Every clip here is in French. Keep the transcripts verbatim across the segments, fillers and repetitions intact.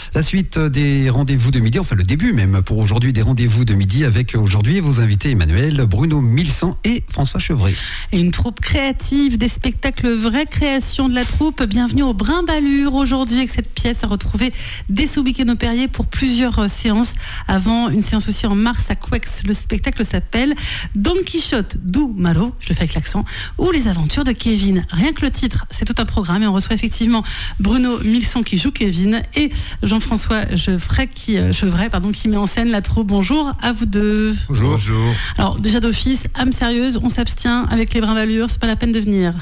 La suite des rendez-vous de midi, enfin le début même pour aujourd'hui des rendez-vous de midi avec aujourd'hui vos invités Emmanuel, Bruno Milsan et François Chevret. Et une troupe créative, des spectacles vraie création de la troupe. Bienvenue au Brimbalure aujourd'hui avec cette pièce à retrouver dès ce week-end au Perrier pour plusieurs séances. Avant une séance aussi en mars à Couex. Le spectacle s'appelle Don Quichotte du Malo, je le fais avec l'accent, ou Les aventures de Kevin. Rien que le titre, c'est tout un programme et on reçoit effectivement Bruno Milsan qui joue Kevin et Jean-François Chevret qui, euh, Chevret, pardon, qui met en scène la troupe. Bonjour à vous deux. Bonjour. Bonjour. Alors déjà d'office, âme sérieuse, on s'abstient avec les Brimbalures, c'est pas la peine de venir.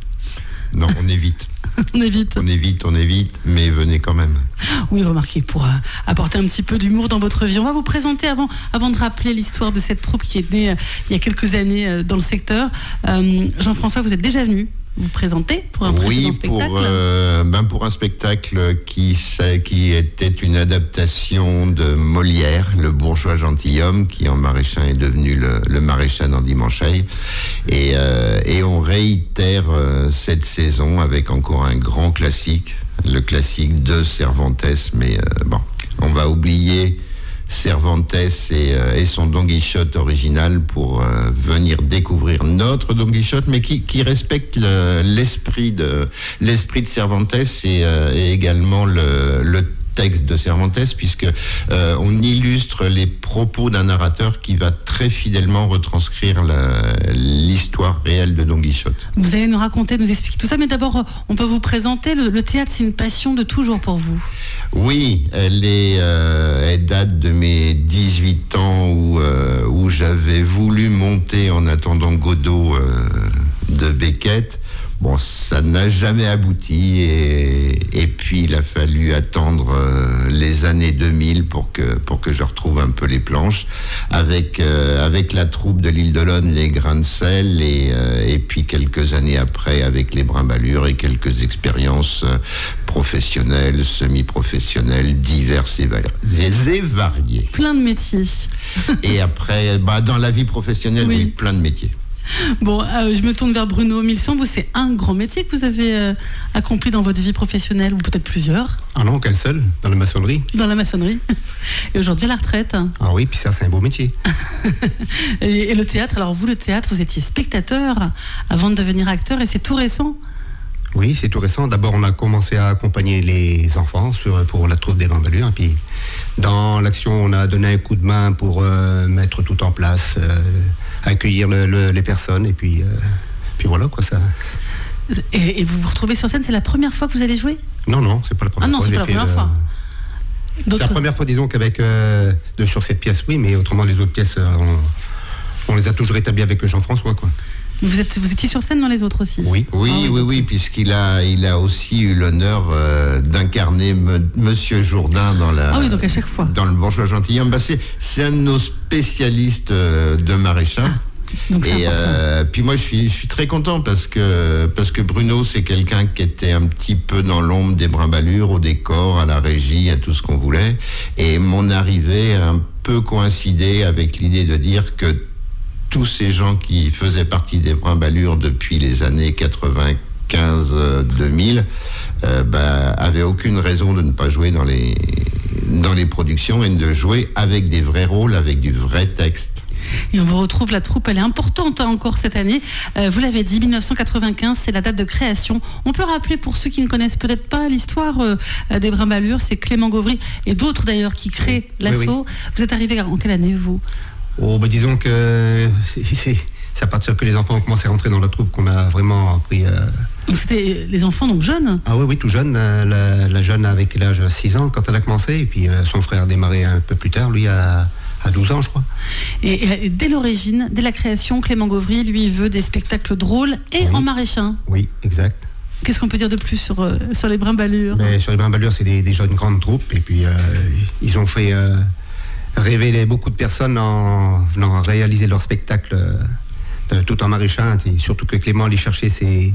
Non, on évite. On évite. On évite, on évite, mais venez quand même. Oui, remarquez, pour euh, apporter un petit peu d'humour dans votre vie. On va vous présenter, avant, avant de rappeler l'histoire de cette troupe qui est née euh, il y a quelques années euh, dans le secteur. Euh, Jean-François, vous êtes déjà venu vous présenter pour un précédent oui, spectacle. pour, euh, ben pour un spectacle qui, qui était une adaptation de Molière, Le bourgeois gentilhomme, qui en Maraîchin est devenu le, le Maréchal dans Dimancheil. Et, euh, et on réitère euh, cette saison avec encore un grand classique, le classique de Cervantes, mais euh, bon, on va oublier Cervantes et, euh, et son Don Quichotte original pour euh, venir découvrir notre Don Quichotte, mais qui, qui respecte le, l'esprit de l'esprit de Cervantes et, euh, et également le, le texte de Cervantes, puisque euh, on illustre les propos d'un narrateur qui va très fidèlement retranscrire la, l'histoire réelle de Don Quichotte. Vous allez nous raconter, nous expliquer tout ça, mais d'abord, on peut vous présenter. Le, le théâtre, c'est une passion de toujours pour vous. Oui, elle, est, euh, elle date de mes dix-huit ans où, euh, où j'avais voulu monter en attendant Godot euh, de Beckett. Bon, ça n'a jamais abouti et, et puis il a fallu attendre euh, les années deux mille pour que, pour que je retrouve un peu les planches avec, euh, avec la troupe de l'île d'Olonne, les Grains de Sel et, euh, et puis quelques années après avec les Brimbalures et quelques expériences euh, professionnelles, semi-professionnelles, diverses et, var- et variées. Plein de métiers. Et après, bah, dans la vie professionnelle, oui, oui plein de métiers. Bon, euh, je me tourne vers Bruno Milsan. Vous, c'est un grand métier que vous avez euh, accompli dans votre vie professionnelle, ou peut-être plusieurs. Ah non, qu'un seul, dans la maçonnerie. Dans la maçonnerie. Et aujourd'hui, à la retraite. Ah oui, puis ça, c'est un beau métier. et, et le théâtre, alors vous, le théâtre, vous étiez spectateur avant de devenir acteur, et c'est tout récent. Oui, c'est tout récent. D'abord, on a commencé à accompagner les enfants sur, pour la troupe des Brimbalures. Et puis, dans l'action, on a donné un coup de main pour euh, mettre tout en place, euh, accueillir le, le, les personnes. Et puis, euh, puis voilà, quoi, ça. Et, et vous vous retrouvez sur scène, c'est la première fois que vous allez jouer ? Non, non, c'est pas la première ah non, fois. C'est pas la première fait, fois. Euh, c'est la première fois, disons, qu'avec euh, de, sur cette pièce, oui, mais autrement, les autres pièces, euh, on, on les a toujours établies avec Jean-François, quoi. Vous, êtes, vous étiez sur scène dans les autres aussi ? Oui, oui, ah, oui, oui, oui, puisqu'il a, il a aussi eu l'honneur euh, d'incarner me, Monsieur Jourdain dans la. Ah oui, donc à chaque fois. Dans Le bourgeois gentilhomme. Bah c'est, c'est un de nos spécialistes euh, de Maraîchin. Ah, donc c'est et euh, puis moi, je suis, je suis très content parce que parce que Bruno, c'est quelqu'un qui était un petit peu dans l'ombre des Brimbalures, au décor, à la régie, à tout ce qu'on voulait. Et mon arrivée a un peu coïncidé avec l'idée de dire que tous ces gens qui faisaient partie des Brimbalures depuis les années quatre-vingt-quinze deux mille euh, bah, avaient aucune raison de ne pas jouer dans les, dans les productions et de jouer avec des vrais rôles, avec du vrai texte. Et on vous retrouve, la troupe, elle est importante hein, encore cette année. Euh, vous l'avez dit, dix-neuf cent quatre-vingt-quinze, c'est la date de création. On peut rappeler, pour ceux qui ne connaissent peut-être pas l'histoire euh, des Brimbalures, c'est Clément Gauvry et d'autres d'ailleurs qui créent oui, l'assaut. Oui, oui. Vous êtes arrivé en quelle année, vous ? Oh, bah disons que c'est, c'est, c'est à partir que les enfants ont commencé à rentrer dans la troupe qu'on a vraiment appris. Euh... Donc c'était les enfants donc jeunes ? Ah oui, oui, tout jeune. La, la jeune avec l'âge de six ans quand elle a commencé, et puis euh, son frère a démarré un peu plus tard, lui à, à douze ans, je crois. Et, et dès l'origine, dès la création, Clément Gauvry, lui, veut des spectacles drôles et oui. en maraîchin. Oui, exact. Qu'est-ce qu'on peut dire de plus sur, euh, sur les Brimbalures ? Ben, sur les Brimbalures, c'est des, des jeunes grandes troupes, et puis euh, ils ont fait... Euh, révéler beaucoup de personnes en venant réaliser leur spectacle euh, tout en maraîchin, et surtout que Clément allait chercher ses,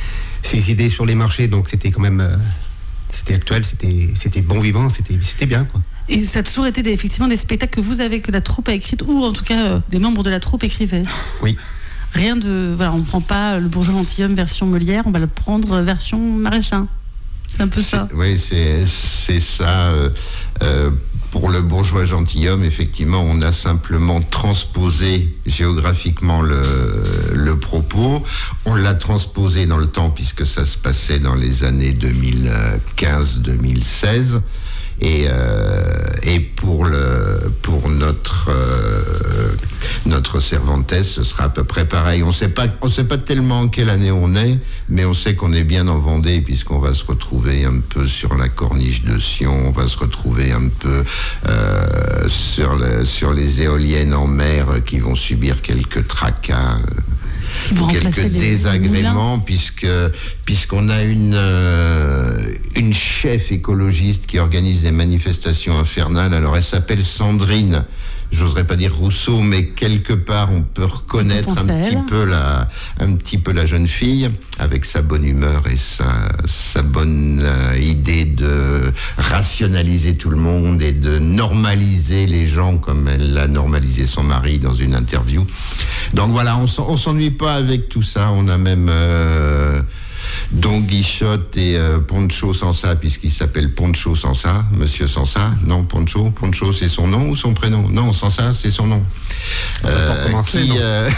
ses idées sur les marchés, donc c'était quand même euh, c'était actuel, c'était, c'était bon vivant, c'était, c'était bien, quoi. Et ça a toujours été des, effectivement des spectacles que vous avez, que la troupe a écrit, ou en tout cas euh, des membres de la troupe écrivaient. Oui. Rien de... Voilà, on ne prend pas le bourgeois gentilhomme version Molière, on va le prendre version Maraîchin. C'est un peu ça. Oui, c'est, c'est ça. Euh, euh, pour le bourgeois gentilhomme, effectivement, on a simplement transposé géographiquement le, le propos. On l'a transposé dans le temps, puisque ça se passait dans les années deux mille quinze deux mille seize. Et, euh, et pour, le, pour notre, euh, notre Cervantes, ce sera à peu près pareil. On ne sait pas, on sait pas tellement en quelle année on est, mais on sait qu'on est bien en Vendée, puisqu'on va se retrouver un peu sur la corniche de Sion, on va se retrouver un peu euh, sur, le, sur les éoliennes en mer qui vont subir quelques tracas. Qui vont quelques désagréments, puisque puisqu'on a une euh, une chef écologiste qui organise des manifestations infernales. Alors elle s'appelle Sandrine. J'oserais pas dire Rousseau, mais quelque part on peut reconnaître un petit peu la un petit peu la jeune fille, avec sa bonne humeur et sa sa bonne euh, idée de rationaliser tout le monde et de normaliser les gens comme elle l'a normalisé son mari dans une interview. Donc voilà, on on s'ennuie pas avec tout ça. On a même euh, Don Quichotte et euh, Poncho Sansa, puisqu'il s'appelle Poncho Sansa, Monsieur Sansa. Non, Poncho, Poncho, c'est son nom ou son prénom? Non, Sansa, c'est son nom. Euh, commencer, qui, euh,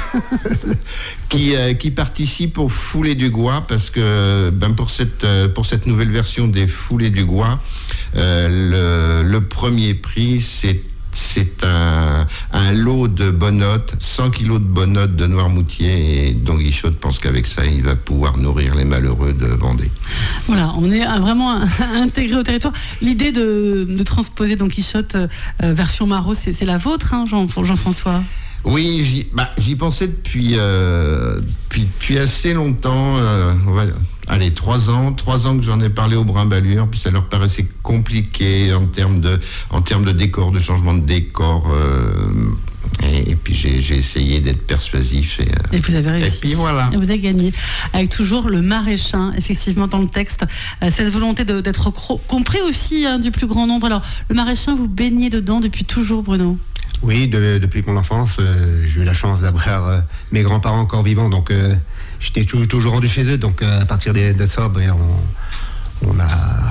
qui, euh, qui participe aux Foulées du Gois, parce que ben pour cette pour cette nouvelle version des Foulées du Gois, euh, le, le premier prix, c'est C'est un, un lot de bonnottes, cent kilos de bonnottes de Noirmoutier, et Don Quichotte pense qu'avec ça, il va pouvoir nourrir les malheureux de Vendée. Voilà, on est vraiment intégré au territoire. L'idée de, de transposer Don Quichotte euh, version Marot, c'est, c'est la vôtre, hein, Jean, Jean-François? Oui, j'y, bah, j'y pensais depuis, euh, depuis, depuis assez longtemps. Euh, on va, allez, trois ans, trois ans que j'en ai parlé aux Brimbalures, puis ça leur paraissait compliqué en termes de, en termes de décor, de changement de décor. Euh, et, et puis j'ai, j'ai essayé d'être persuasif. Et, euh, et vous avez réussi. Et puis voilà. Et vous avez gagné. Avec toujours le maraîchin, effectivement, dans le texte. Euh, cette volonté de, d'être cro- compris aussi hein, du plus grand nombre. Alors, le maraîchin, vous baignez dedans depuis toujours, Bruno? Oui, de, depuis mon enfance, euh, j'ai eu la chance d'avoir euh, mes grands-parents encore vivants, donc euh, j'étais toujours, toujours rendu chez eux. Donc euh, à partir de, de ça, ben, on, on a,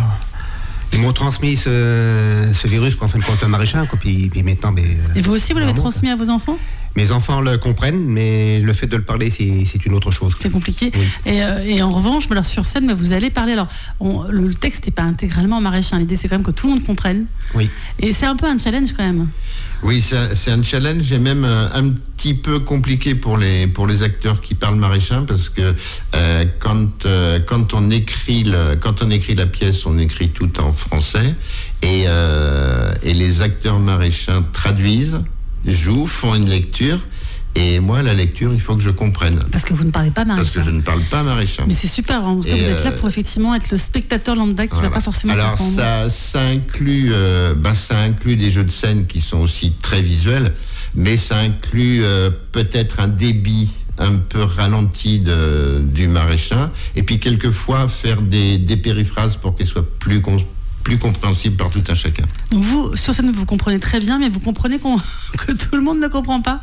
ils m'ont transmis ce, ce virus, quoi, en fin de compte, un maraîchin, quoi. Puis, puis maintenant, ben, et vous aussi, vous l'avez transmis quoi. À vos enfants? Mes enfants le comprennent, mais le fait de le parler, c'est, c'est une autre chose. C'est compliqué. Oui. Et, euh, et en revanche, alors, sur scène, mais vous allez parler. Alors, on, le texte n'est pas intégralement maraîchin. L'idée, c'est quand même que tout le monde comprenne. Oui. Et c'est un peu un challenge quand même. Oui, c'est un, c'est un challenge, et même un, un petit peu compliqué pour les pour les acteurs qui parlent maraîchin, parce que euh, quand euh, quand on écrit le, quand on écrit la pièce, on écrit tout en français, et euh, et les acteurs maraîchins traduisent, jouent, font une lecture, et moi la lecture il faut que je comprenne. Parce que vous ne parlez pas maraîchin. Parce que je ne parle pas maraîchin. Mais c'est super, hein, parce que vous êtes là pour effectivement être le spectateur lambda qui ne voilà. va pas forcément Alors comprendre. ça, ça inclut, euh, ben ça inclut des jeux de scène qui sont aussi très visuels, mais ça inclut euh, peut-être un débit un peu ralenti de, du maraîchin, et puis quelquefois faire des, des périphrases pour qu'elles soient plus con, plus compréhensible par tout un chacun. Donc vous, sur scène, vous comprenez très bien, mais vous comprenez qu'on, que tout le monde ne comprend pas?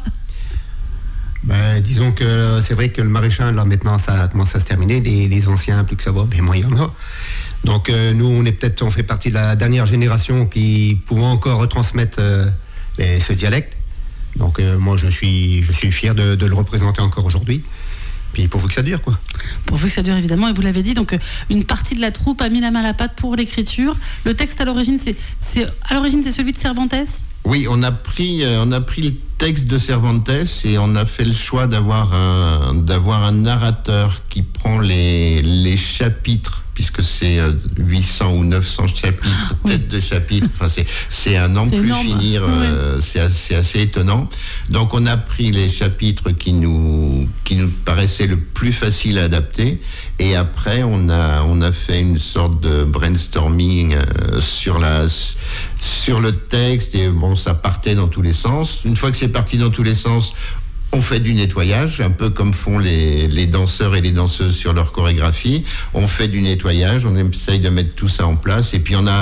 Ben, disons que c'est vrai que le maraîchin, là maintenant, ça commence à se terminer. Les, les anciens, plus que ça va, ben moins il y en a. Donc euh, nous, on est peut-être, on fait partie de la dernière génération qui pouvons encore retransmettre euh, ben, ce dialecte. Donc euh, moi, je suis, je suis fier de, de le représenter encore aujourd'hui. Puis pourvu que ça dure, quoi. Pourvu que ça dure, évidemment, et vous l'avez dit, donc euh, une partie de la troupe a mis la main à la pâte pour l'écriture. Le texte, à l'origine, c'est, c'est, à l'origine, c'est celui de Cervantes? Oui, on a pris, euh, on a pris le texte de Cervantes et on a fait le choix d'avoir un, d'avoir un narrateur qui prend les, les chapitres, puisque c'est huit cents ou neuf cents chapitres, oui. têtes de chapitres, enfin c'est, c'est à n'en plus énorme. finir, oui. euh, c'est, assez, c'est assez étonnant. Donc on a pris les chapitres qui nous, qui nous paraissaient le plus facile à adapter, et après on a, on a fait une sorte de brainstorming euh, sur, la, sur le texte, et bon, ça partait dans tous les sens. Une fois que c'est parti dans tous les sens, on fait du nettoyage, un peu comme font les, les danseurs et les danseuses sur leur chorégraphie. On fait du nettoyage, on essaye de mettre tout ça en place, et puis on a,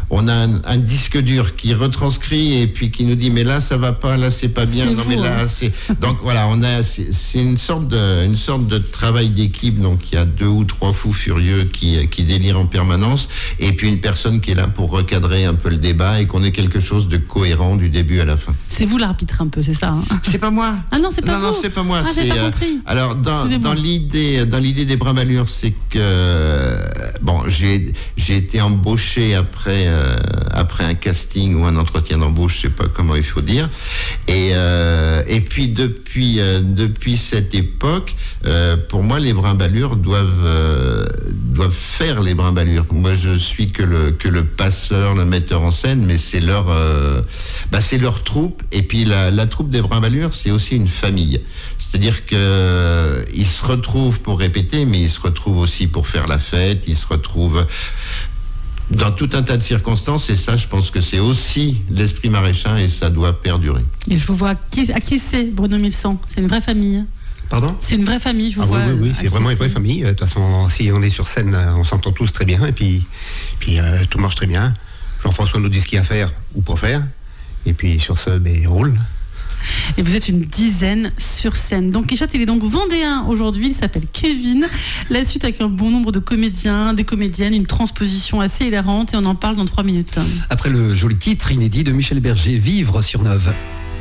on a un, un disque dur qui retranscrit et puis qui nous dit mais là ça va pas, là c'est pas bien, c'est non vous, mais là hein. c'est donc voilà, on a c'est, c'est une sorte de une sorte de travail d'équipe, donc il y a deux ou trois fous furieux qui qui délirent en permanence et puis une personne qui est là pour recadrer un peu le débat et qu'on ait quelque chose de cohérent du début à la fin. C'est vous l'arbitre un peu, c'est ça, hein? C'est pas moi. Ah non, c'est pas non, vous. Non, c'est pas moi. Ah, c'est, j'ai pas euh, compris. Alors, dans, Excusez-moi. dans l'idée, dans l'idée des Brimbalures, c'est que euh, bon, j'ai j'ai été embauché après euh, après un casting ou un entretien d'embauche, je sais pas comment il faut dire. Et euh, et puis depuis euh, depuis cette époque, euh, pour moi, les Brimbalures doivent euh, doivent faire les Brimbalures. Moi, je suis que le que le passeur, le metteur en scène, mais c'est leur euh, bah, c'est leur troupe. Et puis la, la troupe des Brimbalures, c'est aussi une famille. C'est-à-dire que euh, ils se retrouvent pour répéter, mais ils se retrouvent aussi pour faire la fête. Ils se retrouvent dans tout un tas de circonstances. Et ça, je pense que c'est aussi l'esprit maraîchin et ça doit perdurer. Et je vous vois, qui, à qui c'est Bruno mille cent? C'est une vraie famille. Pardon? C'est une vraie famille, je vous Ah vois. oui, oui, oui, à c'est qui vraiment une vraie famille. De toute façon, si on est sur scène, on s'entend tous très bien. Et puis, puis euh, tout marche très bien. Jean-François nous dit ce qu'il y a à faire ou pour faire. Et puis sur ce, ben, il roule. Et vous êtes une dizaine sur scène. Donc Quichotte, il est donc vendéen aujourd'hui, il s'appelle Kevin. La suite avec un bon nombre de comédiens, des comédiennes, une transposition assez hilarante et on en parle dans trois minutes. Après le joli titre inédit de Michel Berger, Vivre sur Neuve.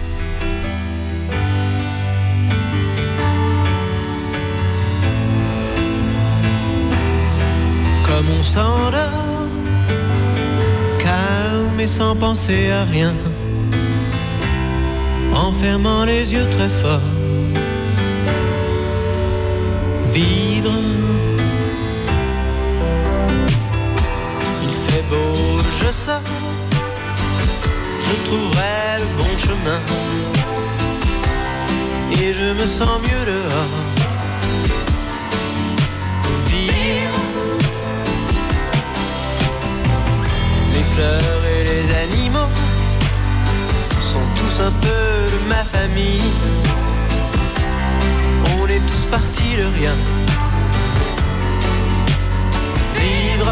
Comme on s'endort, calme et sans penser à rien, en fermant les yeux très fort. Vivre. Il fait beau, je sors, je trouverai le bon chemin et je me sens mieux dehors. Vivre. Les fleurs et les animaux sont tous un peu de ma famille. On est tous partis de rien. Vivre.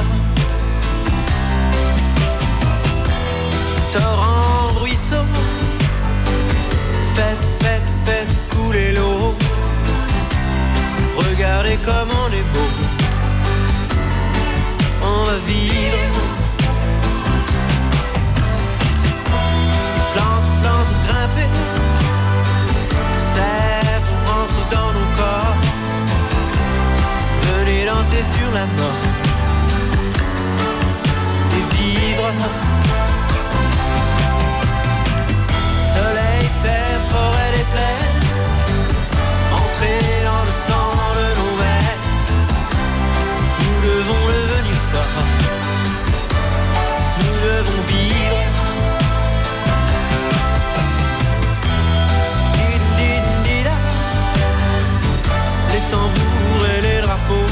Torrent, ruisseau, faites, faites, faites couler l'eau. Regardez comme on est beau. On va vivre. Plante, plante, grimper. Sève, rentre dans nos corps. Venez danser sur la mort. Et vivre. Soleil, terre, forêt, les plaines. Entrer dans le sang de nos mères. Nous devons devenir forts. Nous devons vivre. Les tambours et les drapeaux,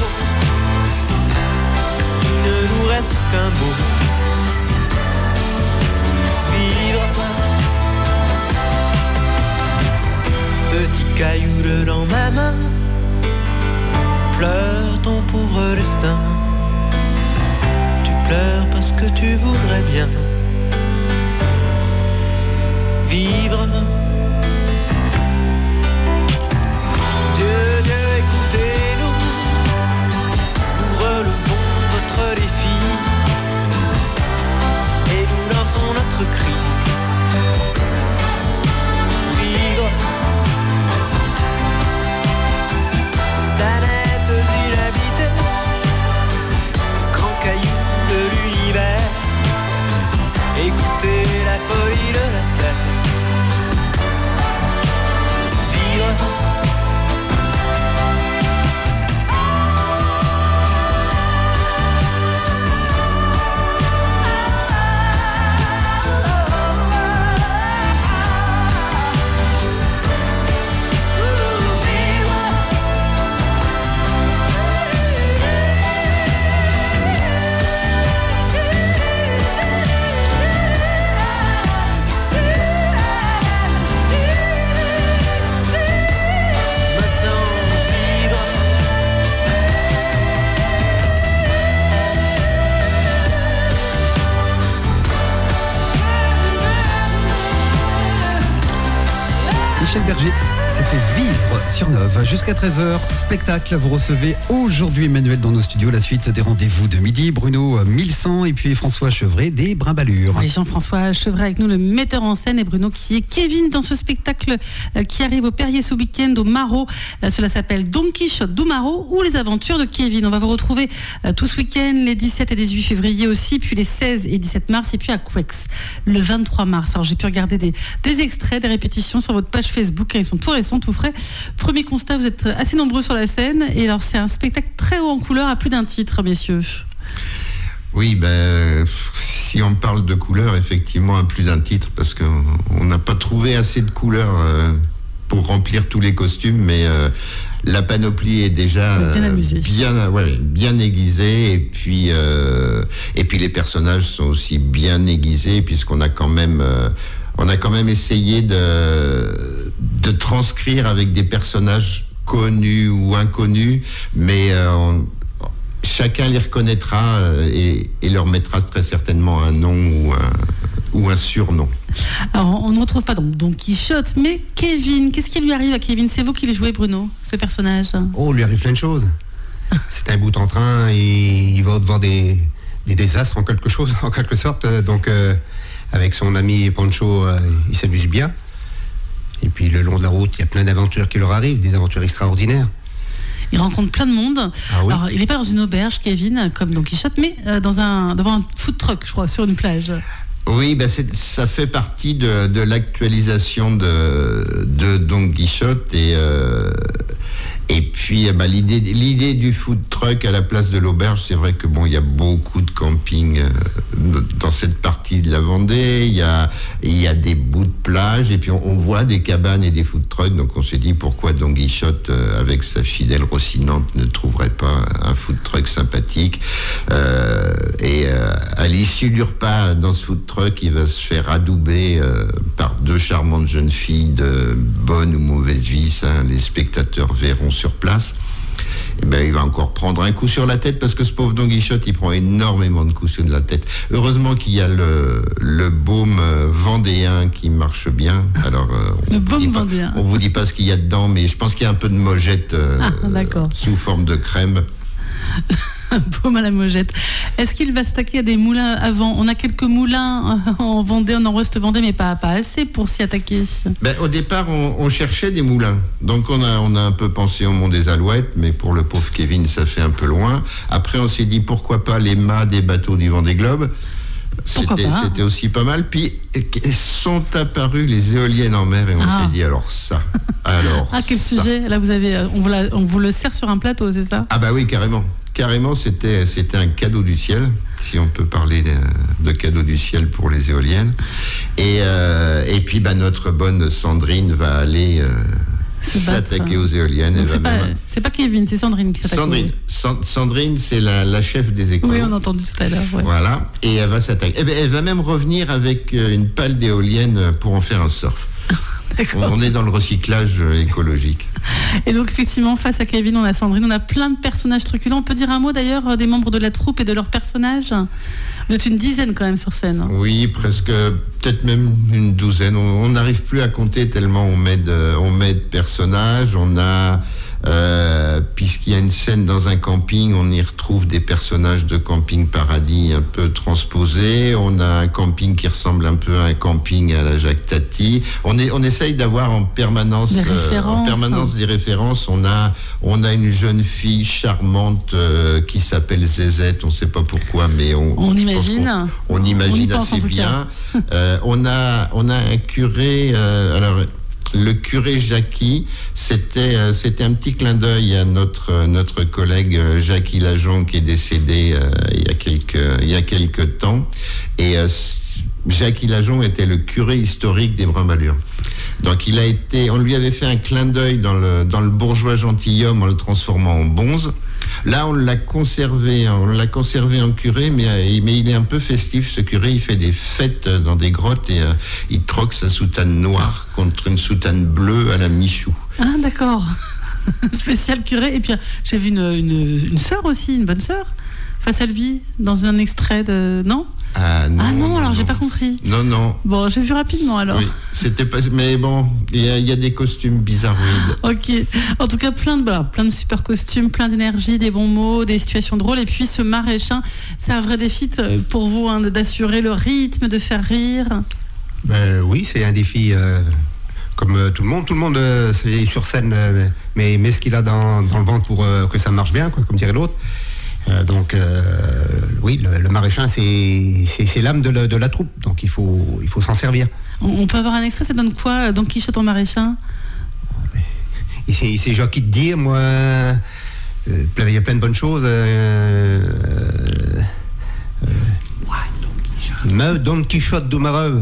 il ne nous reste qu'un mot. Vivre. Petit caillou dedans ma main, pleure ton pauvre destin. Tu pleures parce que tu voudrais bien vivre. Dieu, Dieu, écoutez-nous, nous relevons votre défi et nous lançons notre cri. Vivre. Planètes inhabitées, grand caillou de l'univers, écoutez la folie de la terre. Vivre. Michel Berger, c'était Vivre sur Neuve. Jusqu'à treize heures, spectacle. Vous recevez aujourd'hui Emmanuel dans nos studios. La suite des rendez-vous de midi. Bruno mille cent et puis François Chevret des Brimbalures. Oui, Jean-François Chevret avec nous, le metteur en scène, et Bruno qui est Kevin dans ce spectacle qui arrive au Perrier ce week-end au Maro. Cela s'appelle Don Quichotte du Maro ou les aventures de Kevin. On va vous retrouver tout ce week-end, les dix-sept et dix-huit février aussi, puis les seize et dix-sept mars, et puis à Quex le vingt-trois mars. Alors j'ai pu regarder des, des extraits, des répétitions sur votre page Facebook. Ils sont tout récents, tout frais. Premier constat, vous êtes assez nombreux sur la scène. Et alors c'est un spectacle très haut en couleur à plus d'un titre, messieurs. Oui, ben, si on parle de couleurs, effectivement, à plus d'un titre, parce qu'on n'a pas trouvé assez de couleurs euh, pour remplir tous les costumes, mais euh, la panoplie est déjà bien, euh, bien, ouais, bien aiguisée, et puis, euh, et puis les personnages sont aussi bien aiguisés, puisqu'on a quand même... Euh, on a quand même essayé de, de transcrire avec des personnages connus ou inconnus, mais euh, on, chacun les reconnaîtra et, et leur mettra très certainement un nom ou un, ou un surnom. Alors, on ne retrouve pas donc Don Quichotte, mais Kevin. Qu'est-ce qui lui arrive à Kevin? C'est vous qui les jouez, Bruno, ce personnage? Oh, il lui arrive plein de choses. C'est un bout en train et il va devant des, des désastres en quelque chose, en quelque sorte. Donc, euh, avec son ami Pancho, euh, il s'amuse bien. Et puis, le long de la route, il y a plein d'aventures qui leur arrivent, des aventures extraordinaires. Il rencontre plein de monde. Ah oui. Alors, il n'est pas dans une auberge, Kevin, comme Don Quichotte, mais euh, dans un, devant un food truck, je crois, sur une plage. Oui, ben c'est, ça fait partie de, de l'actualisation de, de Don Quichotte. Et, euh, et puis, ben, l'idée, l'idée du food truck à la place de l'auberge, c'est vrai que bon, il y a beaucoup de camping euh, dans cette partie de la Vendée. Il y a, il y a des bouts de plage, et puis on, on voit des cabanes et des food trucks. Donc on s'est dit pourquoi Don Quichotte, euh, avec sa fidèle Rocinante, ne trouverait pas un food truck sympathique. Euh, et euh, à l'issue du repas, dans ce food truck, il va se faire adouber euh, par deux charmantes jeunes filles de bonne ou mauvaise vie. Ça, les spectateurs verront sur place. Et ben, il va encore prendre un coup sur la tête, parce que ce pauvre Don Quichotte, il prend énormément de coups sur la tête. Heureusement qu'il y a le, le baume euh, vendéen qui marche bien. Alors, euh, le on baume pas, vendéen. on vous dit pas ce qu'il y a dedans, mais je pense qu'il y a un peu de mojette euh, Ah, d'accord. euh, sous forme de crème. Baume à la mojette. Est-ce qu'il va s'attaquer à des moulins avant? On a quelques moulins en Vendée, en Nord-Ouest Vendée, mais pas, pas assez pour s'y attaquer. Ben, au départ, on, on cherchait des moulins. Donc on a, on a un peu pensé au Mont des Alouettes, mais pour le pauvre Kevin, ça fait un peu loin. Après, on s'est dit, pourquoi pas les mâts des bateaux du Vendée Globe? C'était, c'était aussi pas mal. Puis sont apparues les éoliennes en mer, et on ah. s'est dit, alors ça, alors Ah, quel ça. sujet? Là, vous avez, on vous, la, on vous le sert sur un plateau, c'est ça? Ah bah oui, carrément. Carrément, c'était, c'était un cadeau du ciel, si on peut parler de, de cadeau du ciel pour les éoliennes. Et, euh, et puis, bah, notre bonne Sandrine va aller euh, s'attaquer aux éoliennes. Donc, elle c'est, va pas, même... c'est pas Kevin, c'est Sandrine qui s'attaque. Sandrine, Sa- Sandrine, c'est la, la chef des écoles. Oui, on a entendu tout à l'heure. Ouais. Voilà, et elle va s'attaquer. Eh ben, elle va même revenir avec une pale d'éolienne pour en faire un surf. D'accord. On est dans le recyclage écologique. Et donc, effectivement, face à Kevin, on a Sandrine, on a plein de personnages truculents. On peut dire un mot d'ailleurs des membres de la troupe et de leurs personnages? Vous êtes une dizaine quand même sur scène. Oui, presque, peut-être même une douzaine. On n'arrive plus à compter tellement on met de, on met de personnages. On a, euh, puisqu'il y a une scène dans un camping, on y retrouve des personnages de Camping Paradis un peu transposés. On a un camping qui ressemble un peu à un camping à la Jacques Tati. On, est, on essaye d'avoir en permanence, des euh, références. en permanence des références. On a, on a une jeune fille charmante euh, qui s'appelle Zézette. On ne sait pas pourquoi, mais on, On imagine. On, on imagine on pense, assez bien. euh, on a, on a un curé. Euh, alors. Le curé Jackie, c'était, euh, c'était un petit clin d'œil à notre, euh, notre collègue euh, Jackie Lajon, qui est décédé euh, il y a quelques, il y a quelques temps. Et euh, Jackie Lajon était le curé historique des Brimbalures. Donc il a été, on lui avait fait un clin d'œil dans le, dans le bourgeois gentilhomme en le transformant en bonze. Là, on l'a conservé, on l'a conservé en curé, mais, mais il est un peu festif, ce curé. Il fait des fêtes dans des grottes et euh, il troque sa soutane noire contre une soutane bleue à la Michou. Ah, d'accord. Spécial curé. Et puis, j'ai vu une, une, une sœur aussi, une bonne sœur. face à lui dans un extrait de... Non Ah non, Ah non, non alors non. j'ai pas compris. Non, non. Bon, j'ai vu rapidement alors. Oui, c'était pas. Mais bon, il y, a- il y a des costumes bizarroïdes. Ok. En tout cas, plein de, voilà, plein de super costumes, plein d'énergie, des bons mots, des situations drôles. Et puis ce Maréchin, c'est un vrai défi t- pour vous hein, d'assurer le rythme, de faire rire. Ben oui, c'est un défi euh, comme euh, tout le monde. Tout le monde euh, c'est sur scène, euh, mais met ce qu'il a dans, dans le ventre pour euh, que ça marche bien, quoi, comme dirait l'autre. Euh, donc euh, oui, le, le Maréchin, c'est, c'est, c'est l'âme de la, de la troupe, donc il faut, il faut s'en servir. On, on peut avoir un extrait, ça donne quoi, euh, Don Quichotte en Maréchin? Et c'est, c'est gentil de dire, moi, euh, plein- il y a plein de bonnes choses. Euh, euh, euh, Me Don Quichotte de Mareux.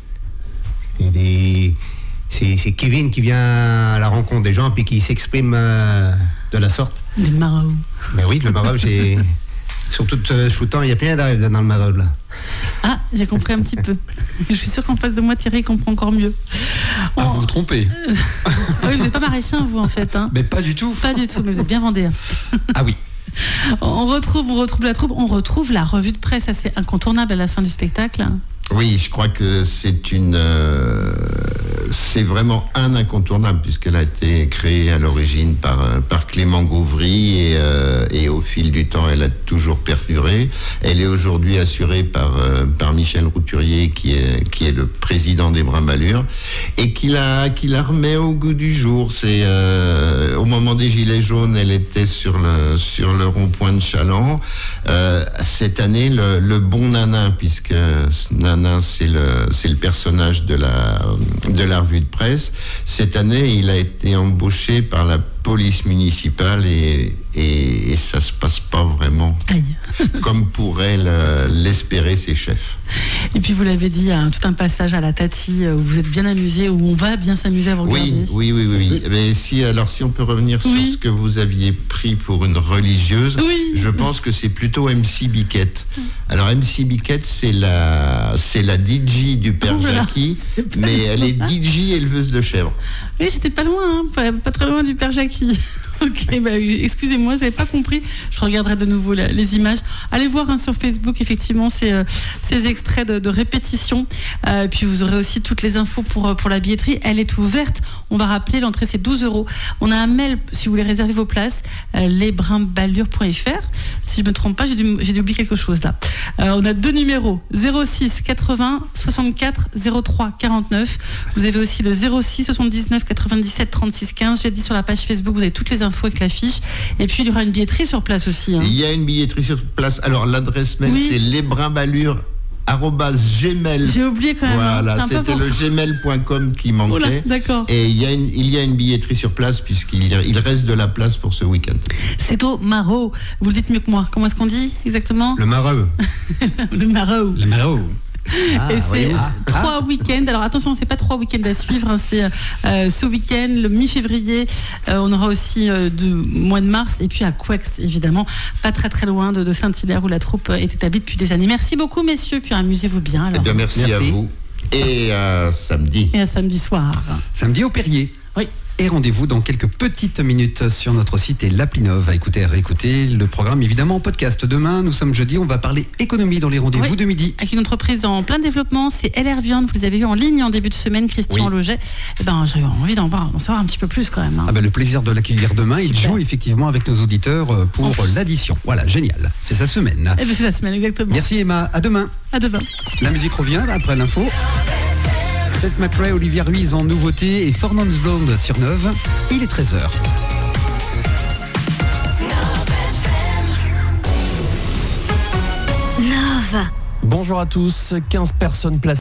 C'est, des- c'est, c'est Kevin qui vient à la rencontre des gens puis qui s'exprime euh, de la sorte. Du Maraud. Ben oui, le Maroc, c'est. Surtout de shootant, il y a plein d'arrives dans le Maroc, là. Ah, j'ai compris un petit peu. Je suis sûre qu'en face de moi, Thierry comprend encore mieux. Ah, On- vous vous trompez. Ah oui, vous n'êtes pas Maréchin, vous, en fait. Hein. Mais pas du tout. Pas du tout, mais vous êtes bien vendéen. Ah oui. On retrouve, on retrouve la troupe, on retrouve la revue de presse assez incontournable à la fin du spectacle. Oui, je crois que c'est une, euh, c'est vraiment un incontournable puisqu'elle a été créée à l'origine par euh, par Clément Gauvry et euh, et au fil du temps, elle a toujours perduré. Elle est aujourd'hui assurée par euh, par Michel Routurier qui est qui est le président des Brimbalures et qui la qui la remet au goût du jour. C'est euh, au moment des Gilets jaunes, elle était sur le sur le rond-point de Chaland. Euh, cette année, le, le bon nanin, puisque Nanin, c'est le, c'est le personnage de la, de la revue de presse. Cette année, il a été embauché par la police municipale et, et, et ça se passe pas vraiment Aïe. comme pourraient le- l'espérer ses chefs. Et puis vous l'avez dit, il y a tout un passage à la Tati où vous êtes bien amusé, où on va bien s'amuser à vous regarder. Oui, oui, oui, oui, oui. Mais si, alors, si on peut revenir Oui. sur ce que vous aviez pris pour une religieuse, Oui. je pense que c'est plutôt M C Biquette. Alors, M C Biquette, c'est la, c'est la D J du Père Oh là là, Jackie, c'est pas mais du elle tout est ça. D J éleveuse de chèvres. Oui, j'étais pas loin, hein, pas, pas très loin du Père Jackie. Ok, bah, oui, excusez-moi, j'avais pas compris. Je regarderai de nouveau la- les images. Allez voir hein, sur Facebook, effectivement, ces, euh, ces extraits de, de répétition. Euh, puis vous aurez aussi toutes les infos pour, euh, pour la billetterie. Elle est ouverte. On va rappeler, l'entrée c'est douze euros. On a un mail si vous voulez réserver vos places, euh, lesbrimbalures point f r. Si je me trompe pas, j'ai dû, j'ai dû oublier quelque chose là. Euh, on a deux numéros, zéro six quatre-vingts soixante-quatre zéro trois quarante-neuf. Vous avez aussi le zéro six soixante-dix-neuf quatre-vingt-dix-sept trente-six quinze. J'ai dit sur la page Facebook, vous avez toutes les infos avec l'affiche. Et puis il y aura une billetterie sur place aussi. Hein. Il y a une billetterie sur place. Alors, l'adresse mail, Oui. c'est lesbrimbalures arobase gmail. J'ai oublié quand même. hein. Voilà, C'est un peu c'était le important. gmail point com qui Oh là, manquait. d'accord. Et il y, a une, il y a une billetterie sur place puisqu'il y a- il reste de la place pour ce week-end. C'est au Maraud. Vous le dites mieux que moi. Comment est-ce qu'on dit exactement? Le Maroc. Le Maraud. Le Maraud. Ah, Et c'est voyez-vous. trois week-ends. Alors attention, c'est pas trois week-ends à suivre. hein, C'est euh, ce week-end, le mi-février. Euh, on aura aussi euh, de mois de mars. Et puis à Couex, évidemment, pas très très loin de, de Saint-Hilaire où la troupe est établie depuis des années. Merci beaucoup, messieurs. Puis amusez-vous bien. Eh Alors. bien, merci, Merci. à vous. Et à samedi. Et à samedi soir. Samedi au Perrier. Oui. Et rendez-vous dans quelques petites minutes sur notre site et l'appli Nov. À écouter, à réécouter le programme évidemment en podcast. Demain, nous sommes jeudi, on va parler économie dans les rendez-vous Oui. de midi. Avec une entreprise en plein développement, c'est L R Viande. Vous les avez vu en ligne en début de semaine, Christian Oui. Loget. Eh ben, j'avais envie d'en voir, d'en savoir un petit peu plus quand même. hein. Ah ben, le plaisir de l'accueillir demain. Il Super. joue effectivement avec nos auditeurs euh, En pour plus. l'addition. Voilà, génial. C'est sa semaine. Eh ben, c'est la semaine, exactement. Merci Emma. À demain. À demain. La musique revient après l'info. Ted McRae, Olivia Ruiz en nouveauté et Four Non's Blonde sur Neuve. Il est treize heures. Nova. Bonjour à tous, quinze personnes placées